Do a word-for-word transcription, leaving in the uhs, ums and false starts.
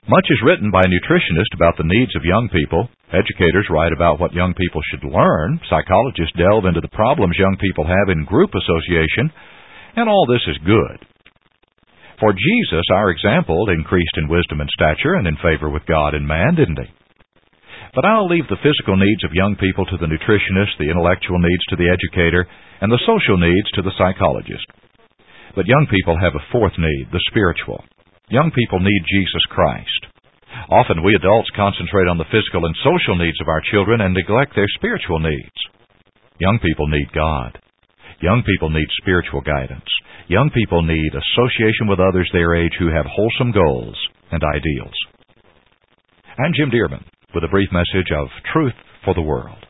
Much is written by nutritionists about the needs of young people. Educators write about what young people should learn. Psychologists delve into the problems young people have in group association. And all this is good. For Jesus, our example, increased in wisdom and stature and in favor with God and man, didn't he? But I'll leave the physical needs of young people to the nutritionist, the intellectual needs to the educator, and the social needs to the psychologist. But young people have a fourth need, the spiritual. Young people need Jesus Christ. Often we adults concentrate on the physical and social needs of our children and neglect their spiritual needs. Young people need God. Young people need spiritual guidance. Young people need association with others their age who have wholesome goals and ideals. I'm Jim Dearman with a brief message of Truth for the World.